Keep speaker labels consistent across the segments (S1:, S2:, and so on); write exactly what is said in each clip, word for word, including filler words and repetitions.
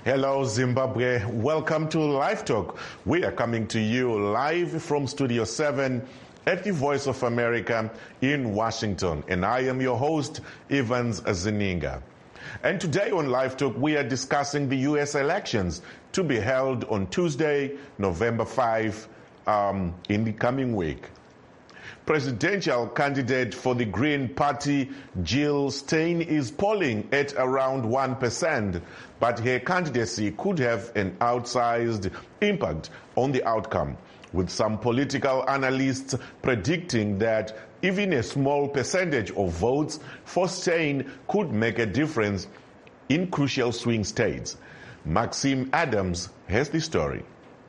S1: Hello, Zimbabwe. Welcome to Live Talk. We are coming to you live from Studio seven at the Voice of America in Washington. And I am your host, Evans Zininga. And today on Live Talk, we are discussing the U S elections to be held on Tuesday, November fifth, um, in the coming week. Presidential candidate for the Green Party, Jill Stein, is polling at around one percent, but her candidacy could have an outsized impact on the outcome, with some political analysts predicting that even a small percentage of votes for Stein could make a difference in crucial swing states. Maxime Adams has the story.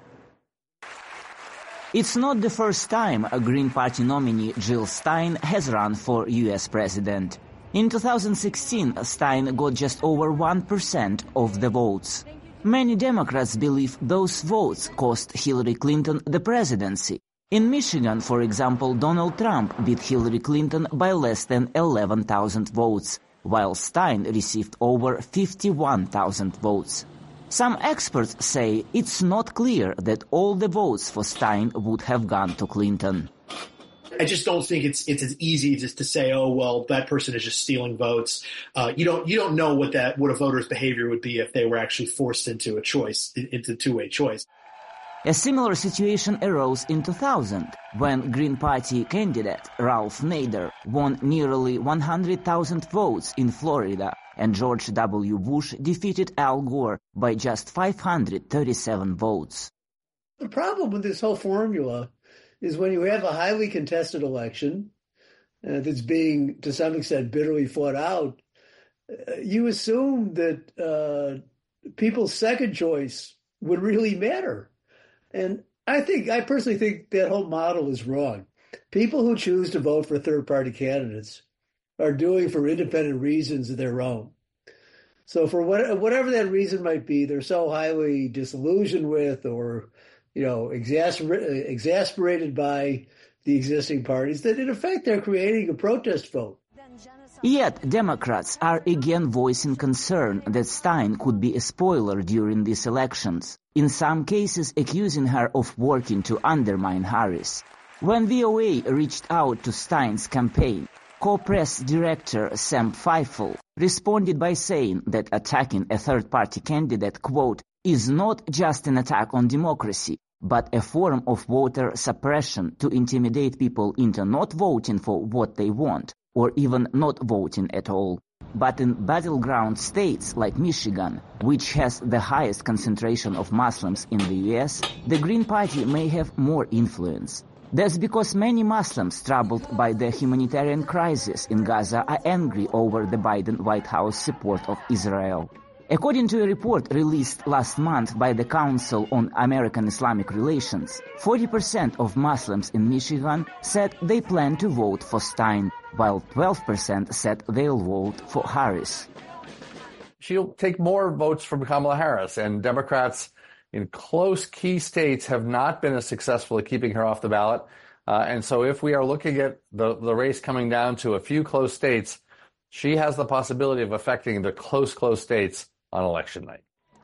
S2: It's not the first time a Green Party nominee, Jill Stein, has run for U S president. In two thousand sixteen, Stein got just over one percent of the votes. Many Democrats believe those votes cost Hillary Clinton the presidency. In Michigan, for example, Donald Trump beat Hillary Clinton by less than eleven thousand votes, while Stein received over fifty-one thousand votes. Some experts say it's not clear that all the votes for Stein would have gone to Clinton.
S3: I just don't think it's it's as easy just to say, oh well, that person is just stealing votes. Uh, you don't you don't know what that what a voter's behavior would be if they were actually forced into a choice, into two-way choice.
S2: A similar situation arose in two thousand, when Green Party candidate Ralph Nader won nearly one hundred thousand votes in Florida, and George W. Bush defeated Al Gore by just five hundred thirty-seven votes.
S4: The problem with this whole formula is when you have a highly contested election uh, that's being, to some extent, bitterly fought out, uh, you assume that uh, people's second choice would really matter. And I think, I personally think that whole model is wrong. People who choose to vote for third-party candidates are doing for independent reasons of their own. So for what, whatever that reason might be, they're so highly disillusioned with or, you know, exasper- exasperated by the existing parties that in effect they're creating a protest vote.
S2: Yet Democrats are again voicing concern that Stein could be a spoiler during these elections, in some cases accusing her of working to undermine Harris. When V O A reached out to Stein's campaign, co-press director Sam Feifel responded by saying that attacking a third-party candidate, quote, is not just an attack on democracy, but a form of voter suppression to intimidate people into not voting for what they want, or even not voting at all. But in battleground states like Michigan, which has the highest concentration of Muslims in the U S, the Green Party may have more influence. That's because many Muslims troubled by the humanitarian crisis in Gaza are angry over the Biden White House support of Israel. According to a report released last month by the Council on American Islamic Relations, forty percent of Muslims in Michigan said they plan to vote for Stein, while twelve percent said they'll vote for Harris.
S5: She'll take more votes from Kamala Harris, and Democrats in close key states have not been as successful at keeping her off the ballot. Uh, and so if we are looking at the, the race coming down to a few close states, she has the possibility of affecting the close, close states on election night.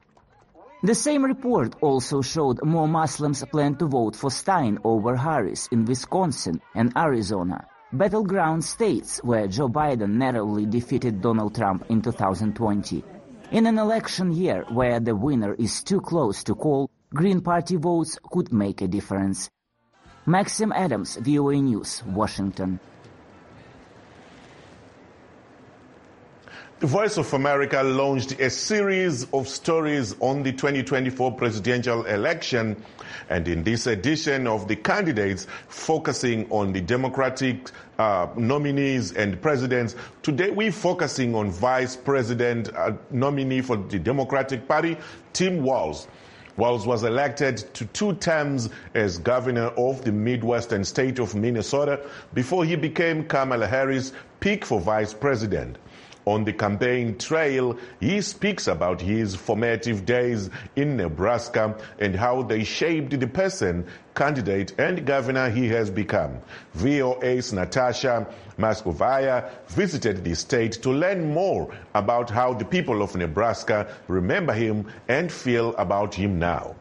S2: The same report also showed more Muslims plan to vote for Stein over Harris in Wisconsin and Arizona, battleground states where Joe Biden narrowly defeated Donald Trump in two thousand twenty. In an election year where the winner is too close to call, Green Party votes could make a difference. Maxime Adams, V O A News, Washington.
S1: The Voice of America launched a series of stories on the twenty twenty-four presidential election, and in this edition of the candidates focusing on the Democratic uh, nominees and presidents, today we're focusing on Vice President uh, nominee for the Democratic Party, Tim Walz. Walz was elected to two terms as governor of the Midwestern state of Minnesota before he became Kamala Harris' pick for vice president. On the campaign trail, he speaks about his formative days in Nebraska and how they shaped the person, candidate, and governor he has become. V O A's Natasha Moskovaya visited the state to learn more about how the people of Nebraska remember him and feel about him now.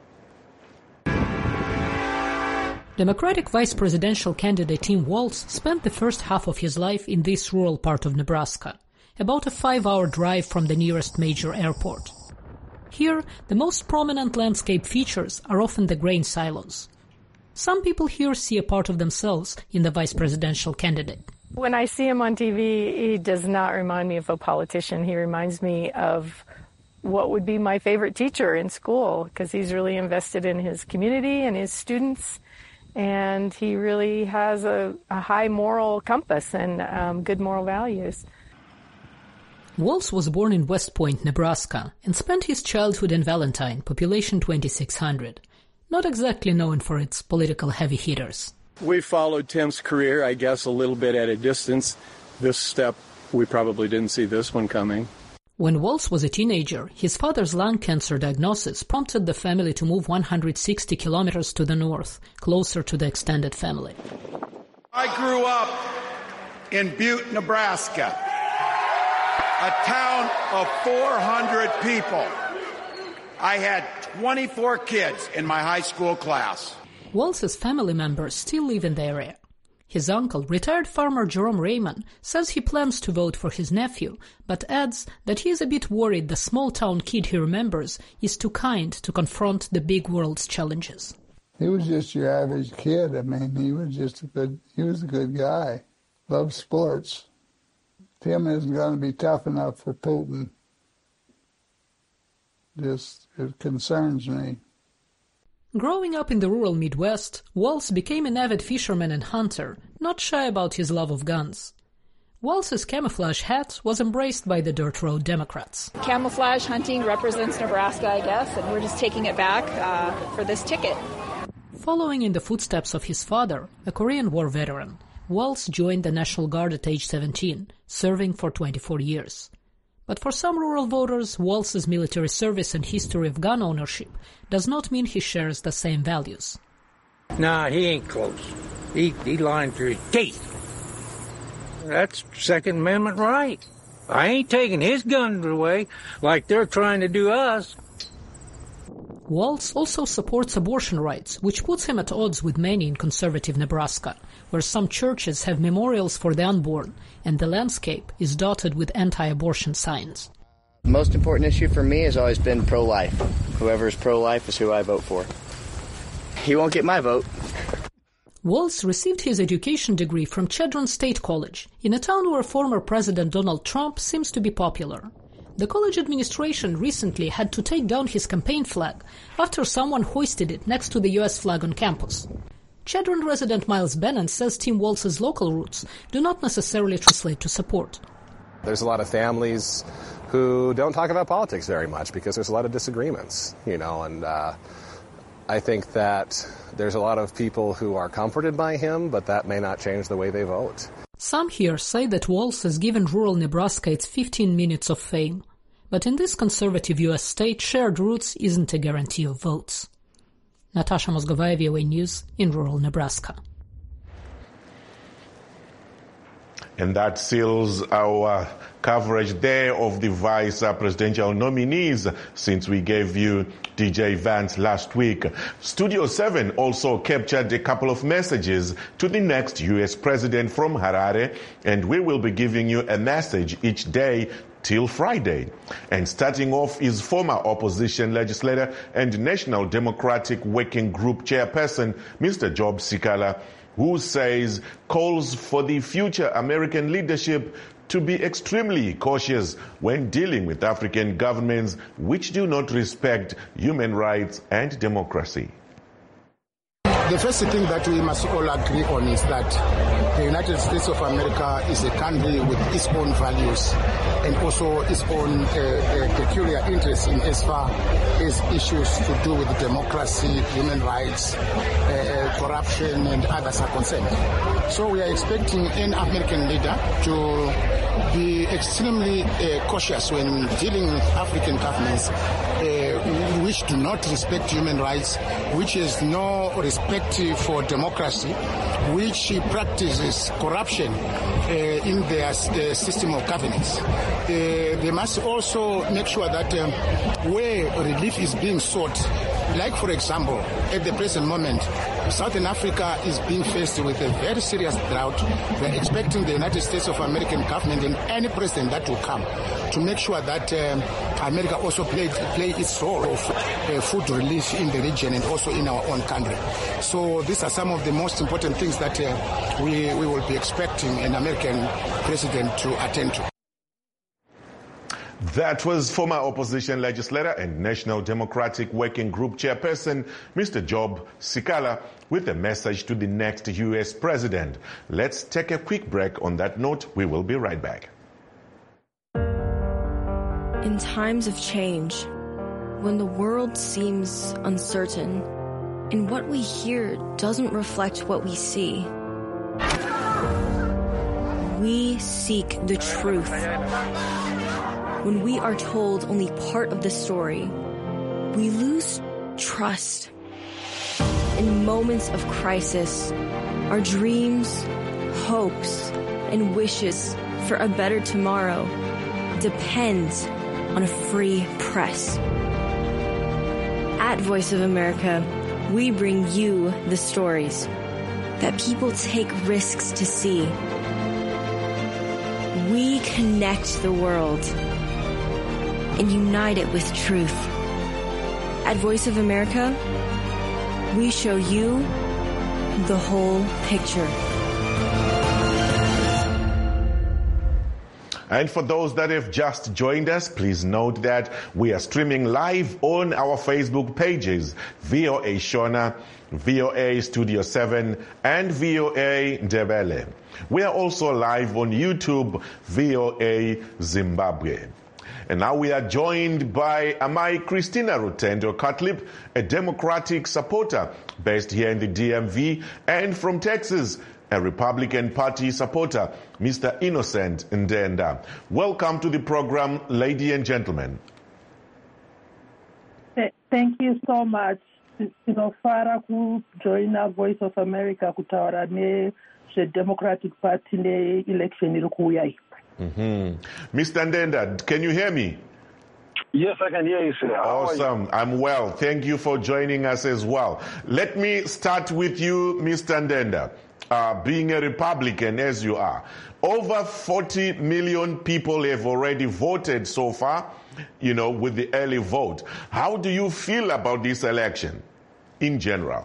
S6: Democratic vice presidential candidate Tim Walz spent the first half of his life in this rural part of Nebraska, about a five-hour drive from the nearest major airport. Here, the most prominent landscape features are often the grain silos. Some people here see a part of themselves in the vice presidential candidate.
S7: When I see him on T V, he does not remind me of a politician. He reminds me of what would be my favorite teacher in school, because he's really invested in his community and his students. And he really has a, a high moral compass and um, good moral values.
S6: Walz was born in West Point, Nebraska, and spent his childhood in Valentine, population twenty-six hundred, not exactly known for its political heavy hitters.
S8: We followed Tim's career, I guess, a little bit at a distance. This step, we probably didn't see this one coming.
S6: When Walz was a teenager, his father's lung cancer diagnosis prompted the family to move one hundred sixty kilometers to the north, closer to the extended family.
S9: I grew up in Butte, Nebraska, a town of four hundred people. I had twenty-four kids in my high school class.
S6: Walz's family members still live in the area. His uncle, retired farmer Jerome Raymond, says he plans to vote for his nephew, but adds that he is a bit worried the small-town kid he remembers is too kind to confront the big world's challenges.
S10: He was just your average kid. I mean, he was just a good, he was a good guy. Loved sports. Tim isn't going to be tough enough for Putin. Just, it concerns me.
S6: Growing up in the rural Midwest, Walz became an avid fisherman and hunter, not shy about his love of guns. Walz's camouflage hat was embraced by the dirt road Democrats.
S11: Camouflage hunting represents Nebraska, I guess, and we're just taking it back uh, for this ticket.
S6: Following in the footsteps of his father, a Korean War veteran, Walz joined the National Guard at age seventeen, serving for twenty-four years. But for some rural voters, Walz's military service and history of gun ownership does not mean he shares the same values.
S12: Nah, he ain't close. He, he lying through his teeth. That's Second Amendment right. I ain't taking his guns away like they're trying to do us.
S6: Walz also supports abortion rights, which puts him at odds with many in conservative Nebraska, where some churches have memorials for the unborn, and the landscape is dotted with anti-abortion signs.
S13: The most important issue for me has always been pro-life. Whoever is pro-life is who I vote for. He won't get my vote.
S6: Walz received his education degree from Chadron State College, in a town where former President Donald Trump seems to be popular. The college administration recently had to take down his campaign flag after someone hoisted it next to the U S flag on campus. Chadron resident Miles Bennett says Tim Walz's local roots do not necessarily translate to support.
S14: There's a lot of families who don't talk about politics very much because there's a lot of disagreements, you know, and uh, I think that there's a lot of people who are comforted by him, but that may not change the way they vote.
S6: Some here say that Walz has given rural Nebraska its fifteen minutes of fame. But in this conservative U S state, shared roots isn't a guarantee of votes. Natasha Moskovaya, V O A News, in rural Nebraska.
S1: And that seals our coverage there of the vice presidential nominees since we gave you D J Vance last week. Studio seven also captured a couple of messages to the next U S president from Harare, and we will be giving you a message each day till Friday. And starting off is former opposition legislator and National Democratic Working Group chairperson, Mister Job Sikala, who says calls for the future American leadership to be extremely cautious when dealing with African governments which do not respect human rights and democracy.
S15: The first thing that we must all agree on is that the United States of America is a country with its own values and also its own uh, uh, peculiar interests in as far as issues to do with democracy, human rights, uh, corruption, and others are concerned. So we are expecting an American leader to be extremely uh, cautious when dealing with African governments uh, which do not respect human rights, which has no respect for democracy, which practices corruption uh, in their uh, system of governance. Uh, they must also make sure that um, where relief is being sought, like for example, at the present moment, Southern Africa is being faced with a very serious drought. We're expecting the United States of American government and any president that will come to make sure that um, America also play, play its role of uh, food relief in the region and also in our own country. So these are some of the most important things that uh, we, we will be expecting an American president to attend to.
S1: That was former opposition legislator and National Democratic Working Group chairperson, Mister Job Sikala, with a message to the next U S president. Let's take a quick break. On that note, we will be right back.
S16: In times of change, when the world seems uncertain and what we hear doesn't reflect what we see, we seek the truth. When we are told only part of the story, we lose trust. In moments of crisis, our dreams, hopes, and wishes for a better tomorrow depend on a free press. At Voice of America, we bring you the stories that people take risks to see. We connect the world and unite it with truth. At Voice of America, we show you the whole picture.
S1: And for those that have just joined us, please note that we are streaming live on our Facebook pages, V O A Shona, V O A Studio seven, and V O A Ndebele. We are also live on YouTube, V O A Zimbabwe. And now we are joined by Amai Christina Rutendo Cutlip, a Democratic supporter based here in the D M V, and from Texas, a Republican Party supporter, Mister Innocent Ndenda. Welcome to the program, ladies and gentlemen.
S17: Thank you so much. Tinofara kujoina Voice of America kutaura nezvedemocratic party neelection iri kuuya iyi.
S1: Mm-hmm. Mister Ndenda, can you hear me?
S18: Yes, I can hear you, sir. How
S1: awesome. I'm well. Thank you for joining us as well. Let me start with you, Mister Ndenda. Uh, being a Republican as you are, over forty million people have already voted so far, you know, with the early vote. How do you feel about this election in general?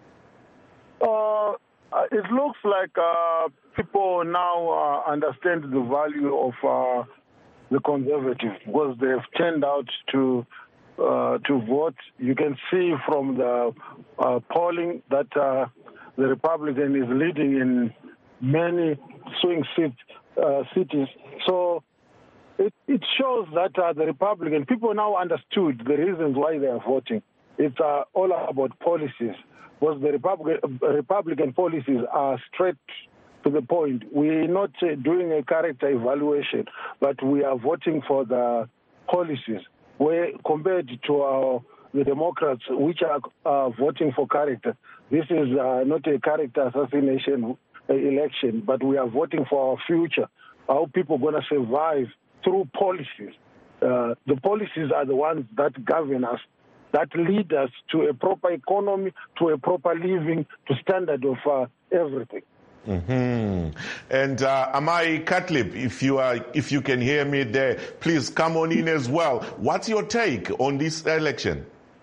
S18: Uh, it looks like uh, people now uh, understand the value of uh, the conservatives because they've turned out to uh, to vote. You can see from the uh, polling that uh, the Republican is leading in many swing seat, uh, cities. So it, it shows that uh, the Republican, people now understood the reasons why they are voting. It's uh, all about policies. Because the Republican, Republican policies are straight to the point. We're not uh, doing a character evaluation, but we are voting for the policies. Where compared to our the Democrats, which are uh, voting for character. This is uh, not a character assassination uh, election, but we are voting for our future, how people are going to survive through policies. Uh, the policies are the ones that govern us, that lead us to a proper economy, to a proper living, to standard of uh, everything.
S1: Mm-hmm. And uh, Amai Cutlip, if you are, if you can hear me there, please come on in as well. What's your take on this election?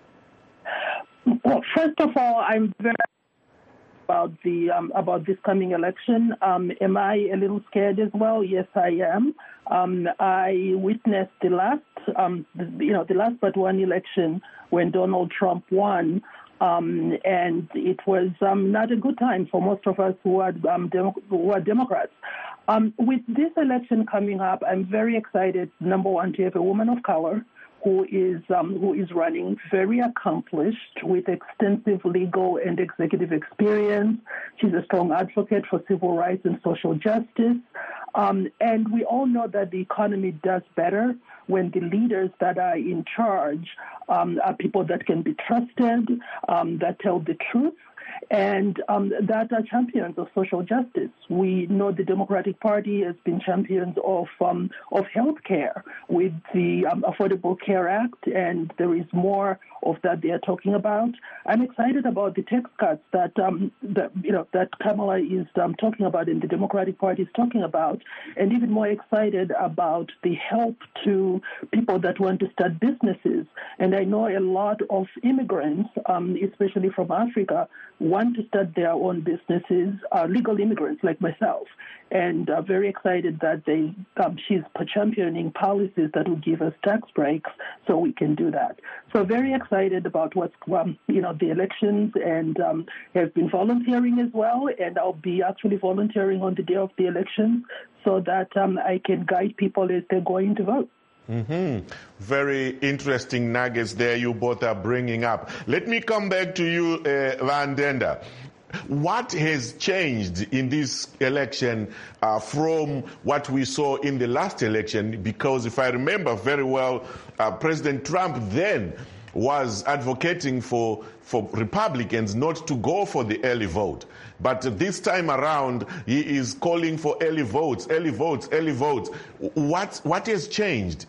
S17: Well, first of all, I'm very about the um, about this coming election. Um, am I a little scared as well? Yes, I am. Um, I witnessed the last, um, the, you know, the last but one election when Donald Trump won, um, and it was um, not a good time for most of us who are um, Demo- who are Democrats. Um, with this election coming up, I'm very excited. Number one, to have a woman of color who is um, who is running, very accomplished with extensive legal and executive experience. She's a strong advocate for civil rights and social justice. Um, and we all know that the economy does better when the leaders that are in charge um, are people that can be trusted, um, that tell the truth, and um, that are champions of social justice. We know the Democratic Party has been champions of um, of health care with the um, Affordable Care Act, and there is more of that they are talking about. I'm excited about the tax cuts that um, that you know that Kamala is um, talking about and the Democratic Party is talking about, and even more excited about the help to people that want to start businesses. And I know a lot of immigrants, um, especially from Africa, want to start their own businesses, uh, legal immigrants like myself, and uh, very excited that they um, she's championing policies that will give us tax breaks so we can do that. So very excited about what's um, you know the elections, and um, have been volunteering as well, and I'll be actually volunteering on the day of the elections so that um, I can guide people as they're going to vote.
S1: Mm-hmm. Very interesting nuggets there you both are bringing up. Let me come back to you, uh, Van Dender. What has changed in this election uh, from what we saw in the last election? Because if I remember very well, uh, President Trump then was advocating for, for Republicans not to go for the early vote. But this time around, he is calling for early votes, early votes, early votes. What, what has changed?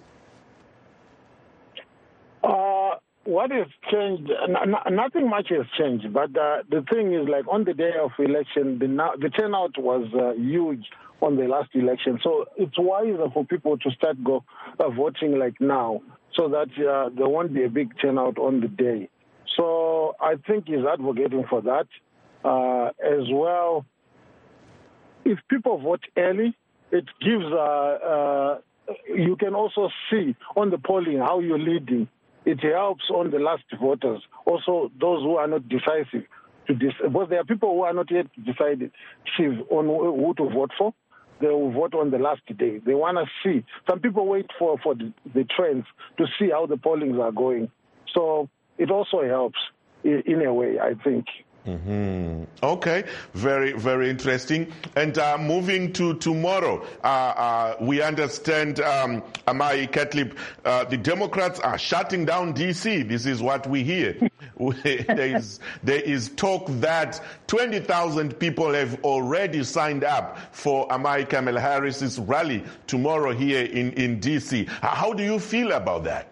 S18: Uh, what has changed? N- nothing much has changed. But uh, the thing is, like on the day of election, the, the turnout was uh, huge on the last election. So it's wiser for people to start go uh, voting like now, so that uh, there won't be a big turnout on the day. So I think he's advocating for that uh, as well. If people vote early, it gives. Uh, uh, you can also see on the polling how you're leading. It helps on the last voters, also those who are not decisive. To dis- but there are people who are not yet decided on who to vote for. They will vote on the last day. They want to see. Some people wait for, for the, the trends to see how the pollings are going. So it also helps in, in a way, I think.
S1: Mm-hmm. Okay, very, very interesting. And uh, moving to tomorrow, uh, uh, we understand, um, Amai Catlip, uh, the Democrats are shutting down D C. This is what we hear. there, is, there is talk that twenty thousand people have already signed up for Amai Kamala Harris's rally tomorrow here in, in D C. How do you feel about that?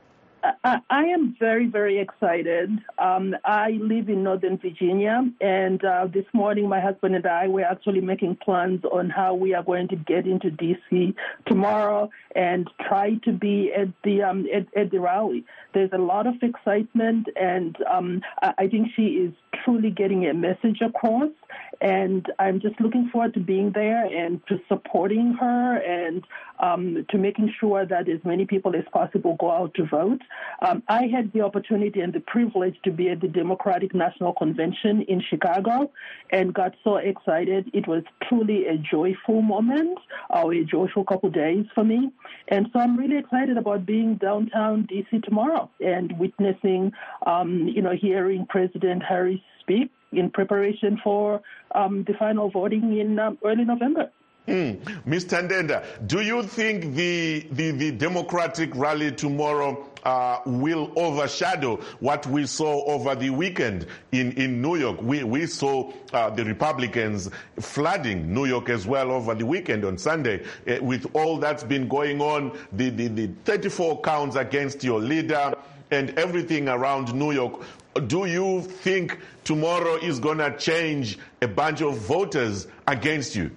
S17: I, I am very, very excited. Um, I live in Northern Virginia, and uh, this morning my husband and I were actually making plans on how we are going to get into D C tomorrow and try to be at the um, at, at the rally. There's a lot of excitement, and um, I think she is truly getting a message across, and I'm just looking forward to being there and to supporting her and um, to making sure that as many people as possible go out to vote. Um, I had the opportunity and the privilege to be at the Democratic National Convention in Chicago and got so excited. It was truly a joyful moment, or a joyful couple days for me. And so I'm really excited about being downtown D C tomorrow and witnessing, um, you know, hearing President Harris speak in preparation for um, the final voting in um, early November.
S1: Mm. Mister Ndenda, do you think the, the, the Democratic rally tomorrow uh, will overshadow what we saw over the weekend in, in New York? We, we saw uh, the Republicans flooding New York as well over the weekend on Sunday. Uh, with all that's been going on, the, the, the thirty-four counts against your leader and everything around New York, do you think tomorrow is going to change a bunch of voters against you?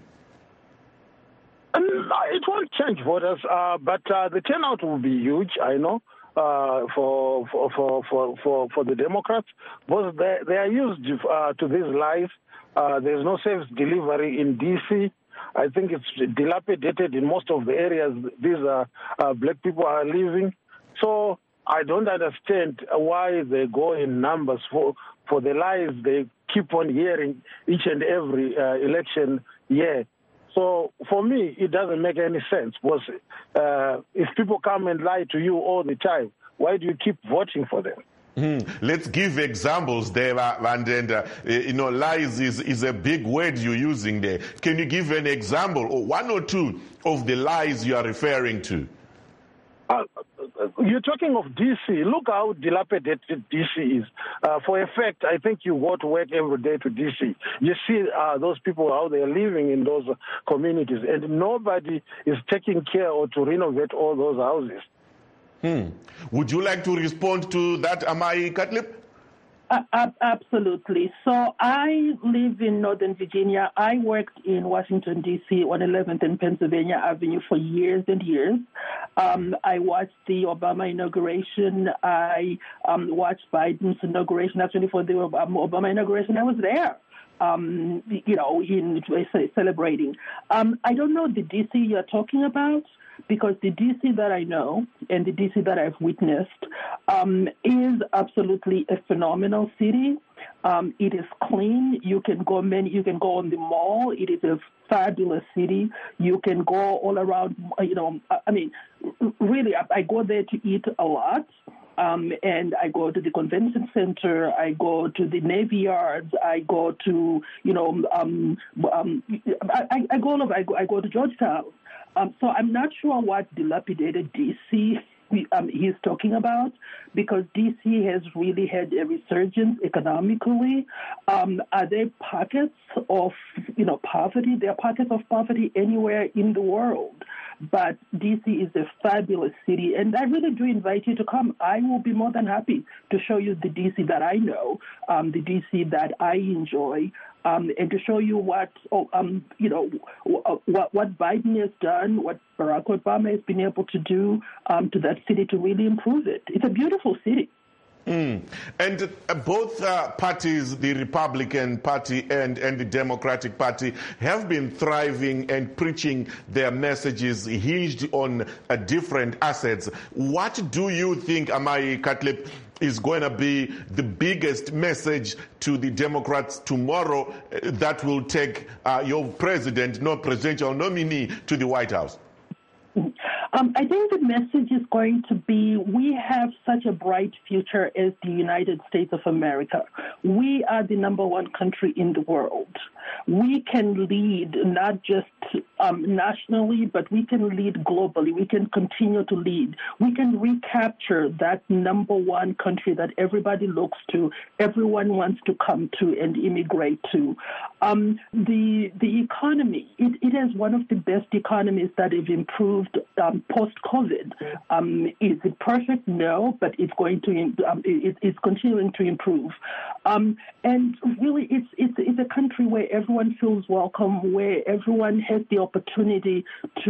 S18: Um, it won't change voters, uh, but uh, the turnout will be huge, I know, uh, for, for, for, for, for, for the Democrats. But they, they are used uh, to these lies. Uh, there's no service delivery in D C. I think it's dilapidated in most of the areas these uh, uh, black people are living. So I don't understand why they go in numbers for, for the lies they keep on hearing each and every uh, election year. So for me, it doesn't make any sense. Because uh, if people come and lie to you all the time, why do you keep voting for them?
S1: Mm. Let's give examples there, Vandenda. Uh, you know, lies is, is a big word you're using there. Can you give an example, or one or two of the lies you are referring to?
S18: Uh, you're talking of D C. Look how dilapidated D C is. Uh, for a fact, I think you go to work every day to D C. You see uh, those people, how they're living in those communities, and nobody is taking care or to renovate all those houses.
S1: Hmm. Would you like to respond to that, Amai Cutlip?
S17: Uh, absolutely. So I live in Northern Virginia. I worked in Washington, D C on eleventh and Pennsylvania Avenue for years and years. Um, I watched the Obama inauguration. I um, watched Biden's inauguration. Actually, for the Obama inauguration, I was there. Um, you know, in celebrating. Um, I don't know the D C you're talking about, because the D C that I know and the D C that I've witnessed um, is absolutely a phenomenal city. Um, it is clean. You can go many. You can go on the mall. It is a fabulous city. You can go all around. You know, I mean, really, I go there to eat a lot. Um, and I go to the convention center, I go to the Navy Yards, I go to, you know, um, um, I, I go all over, I go, I go to Georgetown. Um, so I'm not sure what dilapidated D C um, he's talking about, because D C has really had a resurgence economically. Um, are there pockets of, you know, poverty? There are pockets of poverty anywhere in the world. But D C is a fabulous city, and I really do invite you to come. I will be more than happy to show you the D C that I know, um, the D C that I enjoy, um, and to show you what, oh, um, you know, what, what Biden has done, what Barack Obama has been able to do um, to that city to really improve it. It's a beautiful city.
S1: Mm. And uh, both uh, parties, the Republican Party and, and the Democratic Party, have been thriving and preaching their messages hinged on uh, different assets. What do you think, Amai Cutlip, is going to be the biggest message to the Democrats tomorrow uh, that will take uh, your president, no presidential nominee, to the White House?
S17: Um, I think the message is going to be, we have such a bright future as the United States of America. We are the number one country in the world. We can lead not just um, nationally, but we can lead globally. We can continue to lead. We can recapture that number one country that everybody looks to, everyone wants to come to and immigrate to. Um, the the economy, it, it is one of the best economies that have improved um, post-COVID. Um, is it perfect? No, but it's going to um, it, it's continuing to improve. Um, and really, it's it's it's a country where everyone feels welcome, where everyone has the opportunity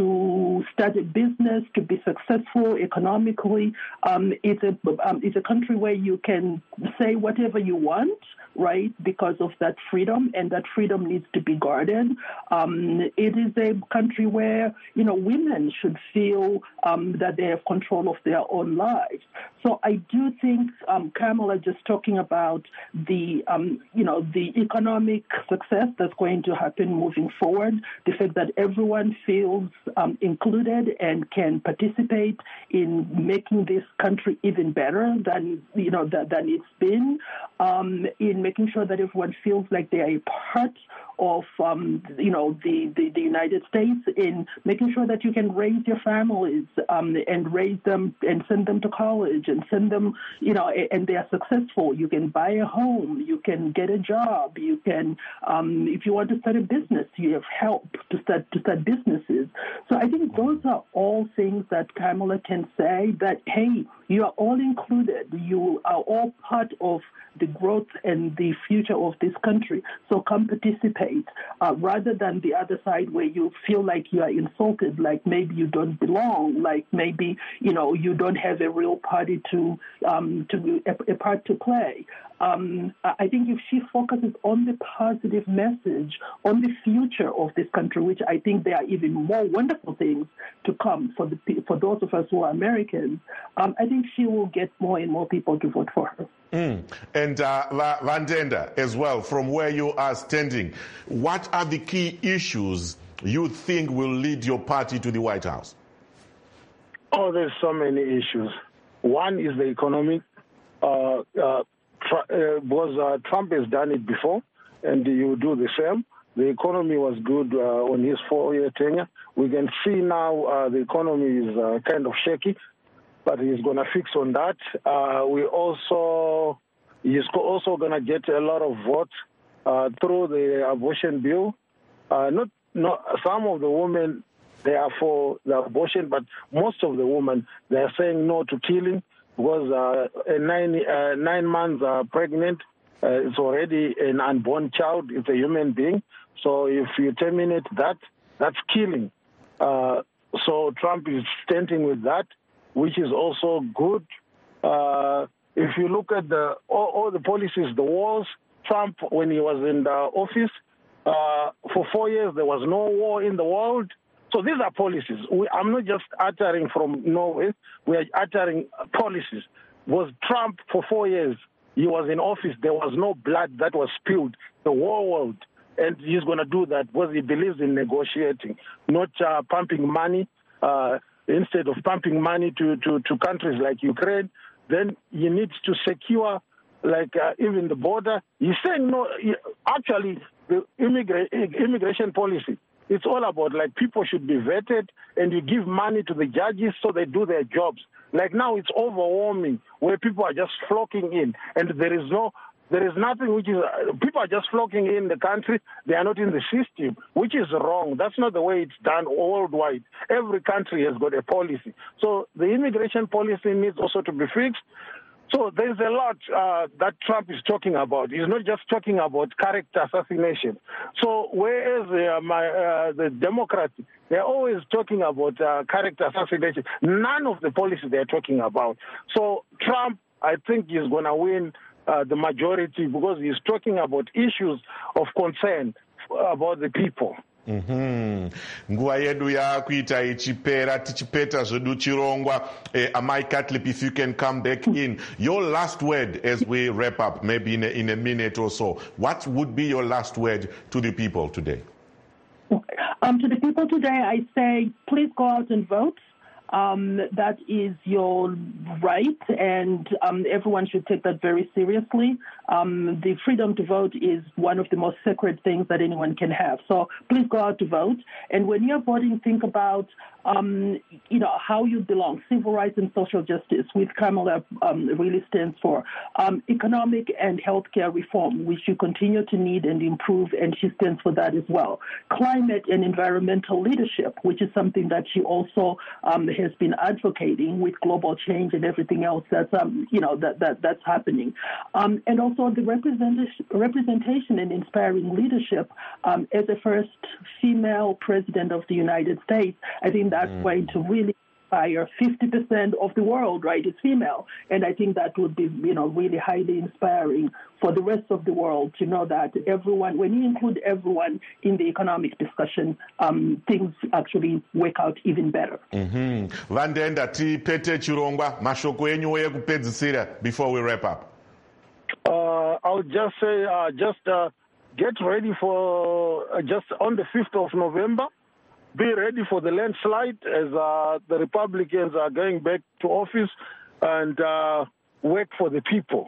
S17: to start a business, to be successful economically. Um, it's a um, it's a country where you can say whatever you want, right, because of that freedom, and that freedom needs to be guarded. Um, it is a country where, you know, women should feel um, that they have control of their own lives. So I do think um, Kamala just talking about the, um, you know, the economic success that's going to happen moving forward, the fact that everyone feels um, included and can participate in making this country even better than, you know, than, than it's been, um, in making sure that everyone feels like they are a part of, um, you know, the, the, the United States, in making sure that you can raise your families um, and raise them and send them to college and send them, you know, and they are successful. You can buy a home, you can get a job, you can, um, if you want to start a business, you have help to start to start businesses. So I think those are all things that Kamala can say that, hey, you are all included. You are all part of the growth and the future of this country. So come participate, uh, rather than the other side where you feel like you are insulted, like maybe you don't belong, like maybe, you know, you don't have a real party to, um, to a, a part to play. Um, I think if she focuses on the positive message, on the future of this country, which I think there are even more wonderful things to come for the for those of us who are Americans, um, I think she will get more and more people to vote for her.
S1: Mm. And uh, Vandenda, as well, from where you are standing, what are the key issues you think will lead your party to the White House?
S18: Oh, there's so many issues. One is the economy, uh, uh, tr- uh, because uh, Trump has done it before, and you do the same. The economy was good uh, on his four-year tenure. We can see now uh, the economy is uh, kind of shaky, but he's going to fix on that. Uh, we also, he's also going to get a lot of votes uh, through the abortion bill. Uh, not, not some of the women, they are for the abortion, but most of the women, they are saying no to killing because uh, a nine, uh, nine months uh, pregnant, uh, it's already an unborn child. It's a human being. So if you terminate that, that's killing. Uh, so Trump is standing with that, which is also good. Uh, if you look at the all, all the policies, the wars, Trump, when he was in the office, uh, for four years, there was no war in the world. So these are policies. We, I'm not just uttering from Norway. We are uttering policies. Was Trump for four years, he was in office, there was no blood that was spilled. The whole world. And he's going to do that because he believes in negotiating, not uh, pumping money. Uh, instead of pumping money to, to, to countries like Ukraine, then he needs to secure, like uh, even the border. He's saying no. He, actually, the immigra- immigration policy, it's all about like people should be vetted, and you give money to the judges so they do their jobs. Like now, it's overwhelming where people are just flocking in, and there is no. There is nothing which is, uh, people are just flocking in the country. They are not in the system, which is wrong. That's not the way it's done worldwide. Every country has got a policy. So the immigration policy needs also to be fixed. So there's a lot uh, that Trump is talking about. He's not just talking about character assassination. So whereas uh, my, uh, the Democrats, they're always talking about uh, character assassination. None of the policies they're talking about. So Trump, I think, is going to win Uh, the majority because he's talking about issues of concern about the people.
S1: Mm-hmm. Nguva yedu yakuita ichipera tichipeta zvedu chirongwa. eh, Amai Cutlip, if you can come back in, your last word as we wrap up, maybe in a, in a minute or so. What would be your last word to the people today?
S17: Um, to the people today, I say, please go out and vote. Um, that is your right, and um, everyone should take that very seriously. Um, the freedom to vote is one of the most sacred things that anyone can have. So please go out to vote. And when you're voting, think about, um, you know, how you belong. Civil rights and social justice, which Kamala um, really stands for. Um, economic and healthcare reform, which you continue to need and improve, and she stands for that as well. Climate and environmental leadership, which is something that she also um, has been advocating with global change and everything else that's um, you know that, that that's happening, um, and also the representation, representation and inspiring leadership. Um, as the first female president of the United States, I think that's mm. going to really inspire fifty percent of the world, right? Is female, and I think that would be you know really highly inspiring for the rest of the world to know that everyone, when you include everyone in the economic discussion, um, things actually work out even better.
S1: Mm-hmm. Vandenda tipete chirongwa mashoko enyu ekupedzisira before we wrap up.
S18: Uh, I'll just say, uh, just uh, get ready for uh, just on the fifth of November. Be ready for the landslide as uh, the Republicans are going back to office, and uh, work for the people.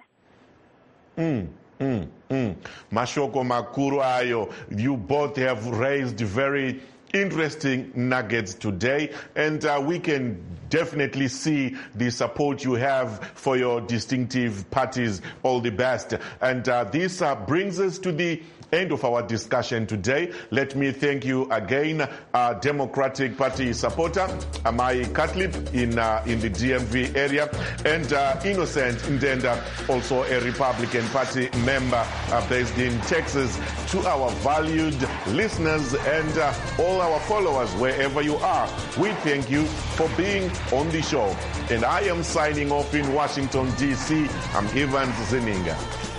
S1: Mm, mm, mm. Mashoko makuru ayo, you both have raised very interesting nuggets today, and uh, we can definitely see the support you have for your distinctive parties. All the best. And uh, this uh, brings us to the end of our discussion today. Let me thank you again, uh, Democratic Party supporter Amai Cutlip in uh, in the D M V area, and uh, Innocent Ndenda, also a Republican Party member uh, based in Texas. To our valued listeners and uh, all our followers wherever you are, we thank you for being on the show. And I am signing off in Washington, D C. I'm Ivan Zininga.